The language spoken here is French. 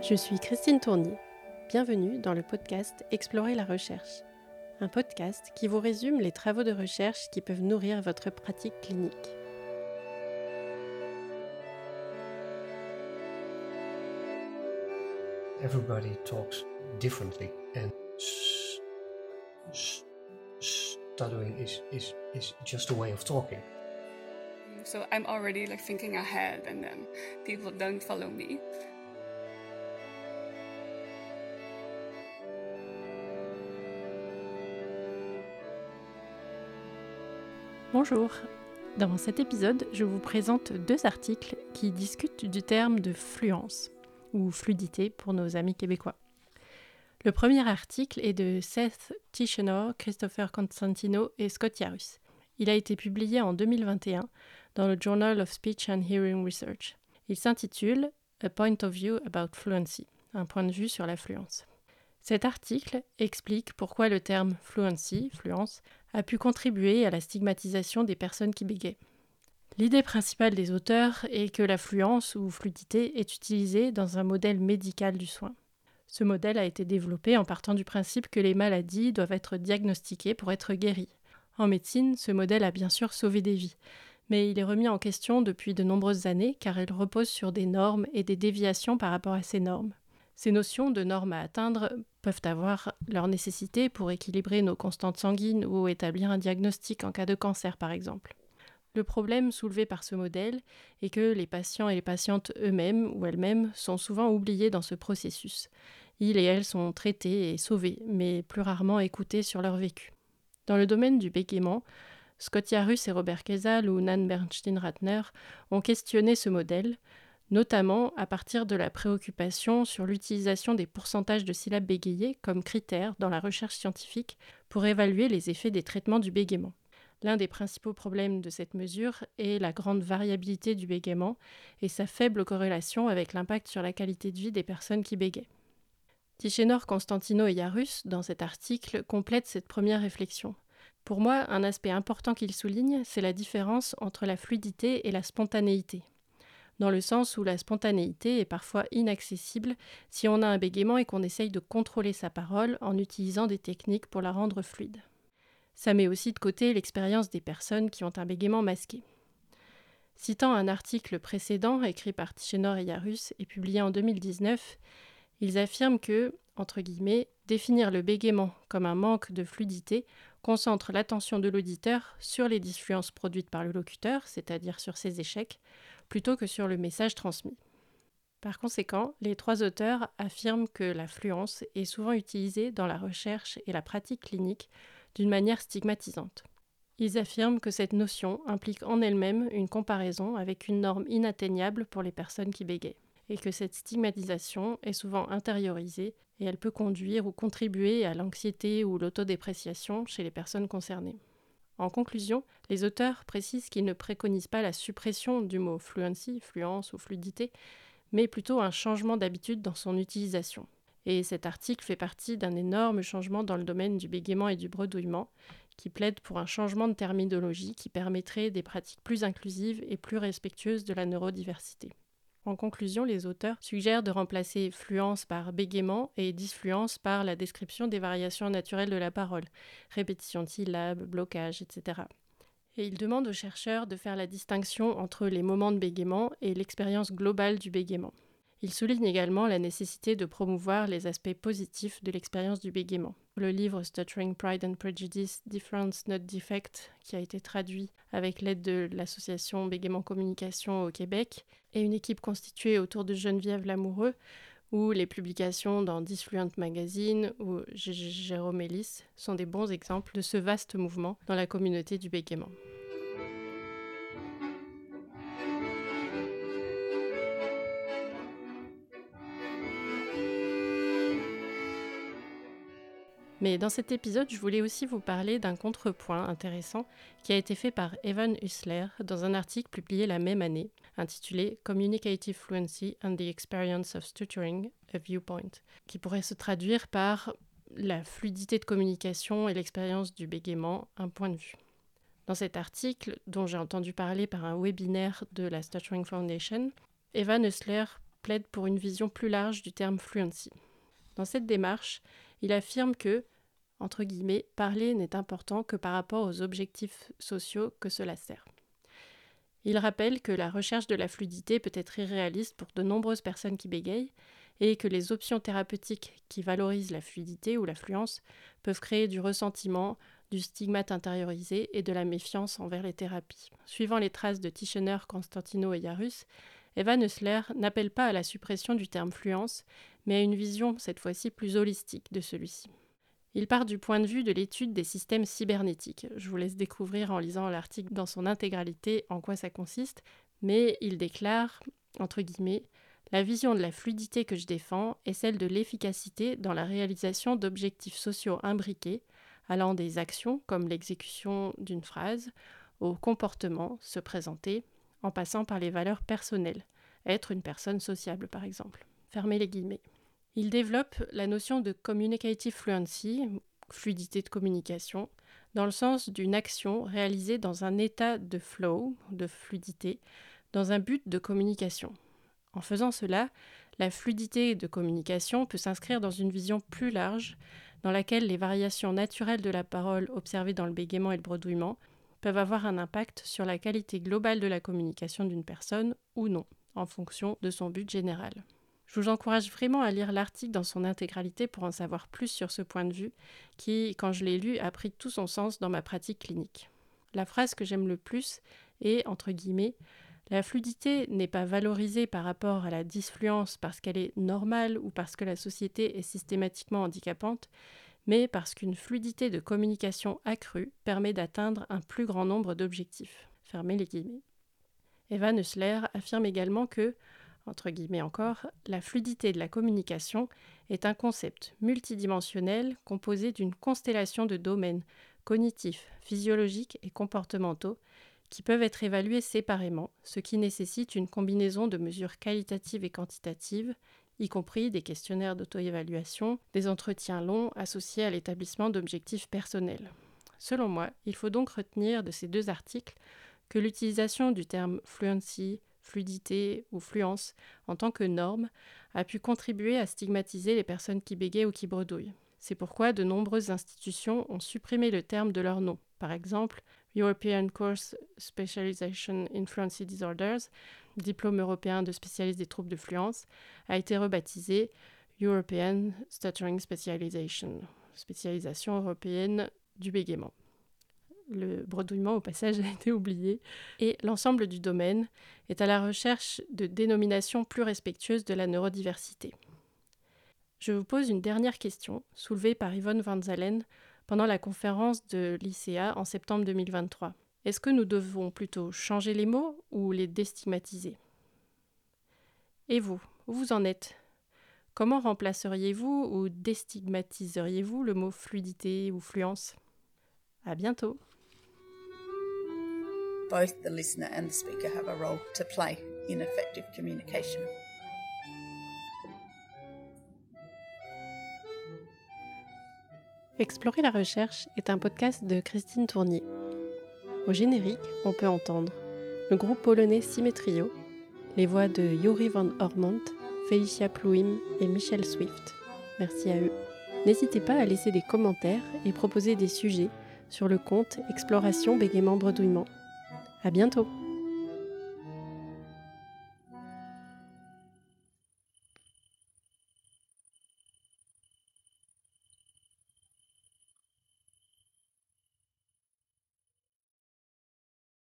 Je suis Christine Tournier. Bienvenue dans le podcast Explorer la recherche, un podcast qui vous résume les travaux de recherche qui peuvent nourrir votre pratique clinique. Everybody talks differently, and stuttering is just a way of talking. So I'm already thinking ahead, and then people don't follow me. Bonjour. Dans cet épisode, je vous présente deux articles qui discutent du terme de fluence, ou fluidité pour nos amis québécois. Le premier article est de Seth Tichenor, Christopher Constantino et Scott Yarus. Il a été publié en 2021 dans le Journal of Speech and Hearing Research. Il s'intitule « A Point of View About Fluency », un point de vue sur la fluence. Cet article explique pourquoi le terme fluency, fluence, a pu contribuer à la stigmatisation des personnes qui bégayent. L'idée principale des auteurs est que la fluence ou fluidité est utilisée dans un modèle médical du soin. Ce modèle a été développé en partant du principe que les maladies doivent être diagnostiquées pour être guéries. En médecine, ce modèle a bien sûr sauvé des vies, mais il est remis en question depuis de nombreuses années car il repose sur des normes et des déviations par rapport à ces normes. Ces notions de normes à atteindre peuvent avoir leur nécessité pour équilibrer nos constantes sanguines ou établir un diagnostic en cas de cancer par exemple. Le problème soulevé par ce modèle est que les patients et les patientes eux-mêmes ou elles-mêmes sont souvent oubliés dans ce processus. Ils et elles sont traités et sauvés, mais plus rarement écoutés sur leur vécu. Dans le domaine du bégaiement, Scott Yarus et Robert Kesal ou Nan Bernstein-Ratner ont questionné ce modèle, notamment à partir de la préoccupation sur l'utilisation des pourcentages de syllabes bégayées comme critère dans la recherche scientifique pour évaluer les effets des traitements du bégaiement. L'un des principaux problèmes de cette mesure est la grande variabilité du bégaiement et sa faible corrélation avec l'impact sur la qualité de vie des personnes qui bégayent. Tichenor, Constantino et Yarus, dans cet article, complètent cette première réflexion. Pour moi, un aspect important qu'ils soulignent, c'est la différence entre la fluidité et la spontanéité. Dans le sens où la spontanéité est parfois inaccessible si on a un bégaiement et qu'on essaye de contrôler sa parole en utilisant des techniques pour la rendre fluide. Ça met aussi de côté l'expérience des personnes qui ont un bégaiement masqué. Citant un article précédent écrit par Tichenor et Yarus et publié en 2019, ils affirment que, entre guillemets, définir le bégaiement comme un manque de fluidité concentre l'attention de l'auditeur sur les disfluences produites par le locuteur, c'est-à-dire sur ses échecs, plutôt que sur le message transmis. Par conséquent, les trois auteurs affirment que la fluence est souvent utilisée dans la recherche et la pratique clinique d'une manière stigmatisante. Ils affirment que cette notion implique en elle-même une comparaison avec une norme inatteignable pour les personnes qui bégayent, et que cette stigmatisation est souvent intériorisée et elle peut conduire ou contribuer à l'anxiété ou l'autodépréciation chez les personnes concernées. En conclusion, les auteurs précisent qu'ils ne préconisent pas la suppression du mot fluency, fluence ou fluidité, mais plutôt un changement d'habitude dans son utilisation. Et cet article fait partie d'un énorme changement dans le domaine du bégaiement et du bredouillement, qui plaide pour un changement de terminologie qui permettrait des pratiques plus inclusives et plus respectueuses de la neurodiversité. En conclusion, les auteurs suggèrent de remplacer fluence par bégaiement et disfluence par la description des variations naturelles de la parole, répétition de syllabes, blocage, etc. Et ils demandent aux chercheurs de faire la distinction entre les moments de bégaiement et l'expérience globale du bégaiement. Ils soulignent également la nécessité de promouvoir les aspects positifs de l'expérience du bégaiement. Le livre Stuttering Pride and Prejudice, Difference Not Defect, qui a été traduit avec l'aide de l'association Bégaiement Communication au Québec, et une équipe constituée autour de Geneviève Lamoureux, ou les publications dans Disfluent Magazine ou Jérôme Ellis sont des bons exemples de ce vaste mouvement dans la communauté du bégaiement. Mais dans cet épisode, je voulais aussi vous parler d'un contrepoint intéressant qui a été fait par Evan Hussler dans un article publié la même année, intitulé Communicative Fluency and the Experience of Stuttering, a Viewpoint, qui pourrait se traduire par la fluidité de communication et l'expérience du bégaiement, un point de vue. Dans cet article, dont j'ai entendu parler par un webinaire de la Stuttering Foundation, Evan Hussler plaide pour une vision plus large du terme fluency. Dans cette démarche, il affirme que, entre guillemets, parler n'est important que par rapport aux objectifs sociaux que cela sert. Il rappelle que la recherche de la fluidité peut être irréaliste pour de nombreuses personnes qui bégayent et que les options thérapeutiques qui valorisent la fluidité ou la fluence peuvent créer du ressentiment, du stigmate intériorisé et de la méfiance envers les thérapies. Suivant les traces de Titchener, Constantino et Yarus, Eva Nussler n'appelle pas à la suppression du terme fluence, mais à une vision cette fois-ci plus holistique de celui-ci. Il part du point de vue de l'étude des systèmes cybernétiques. Je vous laisse découvrir en lisant l'article dans son intégralité en quoi ça consiste, mais il déclare, entre guillemets, « La vision de la fluidité que je défends est celle de l'efficacité dans la réalisation d'objectifs sociaux imbriqués, allant des actions comme l'exécution d'une phrase, au comportement, se présenter, en passant par les valeurs personnelles, être une personne sociable par exemple. » Fermez les guillemets. Il développe la notion de communicative fluency, fluidité de communication, dans le sens d'une action réalisée dans un état de flow, de fluidité, dans un but de communication. En faisant cela, la fluidité de communication peut s'inscrire dans une vision plus large, dans laquelle les variations naturelles de la parole observées dans le bégaiement et le bredouillement peuvent avoir un impact sur la qualité globale de la communication d'une personne ou non, en fonction de son but général. Je vous encourage vraiment à lire l'article dans son intégralité pour en savoir plus sur ce point de vue qui, quand je l'ai lu, a pris tout son sens dans ma pratique clinique. La phrase que j'aime le plus est, entre guillemets, « La fluidité n'est pas valorisée par rapport à la disfluence parce qu'elle est normale ou parce que la société est systématiquement handicapante, mais parce qu'une fluidité de communication accrue permet d'atteindre un plus grand nombre d'objectifs. » Fermez les guillemets. Eva Nussler affirme également que, entre guillemets encore, la fluidité de la communication est un concept multidimensionnel composé d'une constellation de domaines cognitifs, physiologiques et comportementaux qui peuvent être évalués séparément, ce qui nécessite une combinaison de mesures qualitatives et quantitatives, y compris des questionnaires d'auto-évaluation, des entretiens longs associés à l'établissement d'objectifs personnels. Selon moi, il faut donc retenir de ces deux articles que l'utilisation du terme fluency, fluidité ou fluence en tant que norme a pu contribuer à stigmatiser les personnes qui bégayent ou qui bredouillent. C'est pourquoi de nombreuses institutions ont supprimé le terme de leur nom. Par exemple, European Course Specialization in Fluency Disorders, diplôme européen de spécialiste des troubles de fluence, a été rebaptisé European Stuttering Specialization, spécialisation européenne du bégaiement. Le bredouillement, au passage, a été oublié, et l'ensemble du domaine est à la recherche de dénominations plus respectueuses de la neurodiversité. Je vous pose une dernière question, soulevée par Yvonne Van Zalen pendant la conférence de l'ICA en septembre 2023. Est-ce que nous devons plutôt changer les mots ou les déstigmatiser ? Et vous, où vous en êtes ? Comment remplaceriez-vous ou déstigmatiseriez-vous le mot fluidité ou fluence ? À bientôt. Both the listener and the speaker have a role to play in effective communication. Explorer la recherche est un podcast de Christine Tournier. Au générique, on peut entendre le groupe polonais Symmetrio, les voix de Yuri van Ormont, Felicia Pluim et Michel Swift. Merci à eux. N'hésitez pas à laisser des commentaires et proposer des sujets sur le compte Exploration Bégaiement Bredouillement. À bientôt!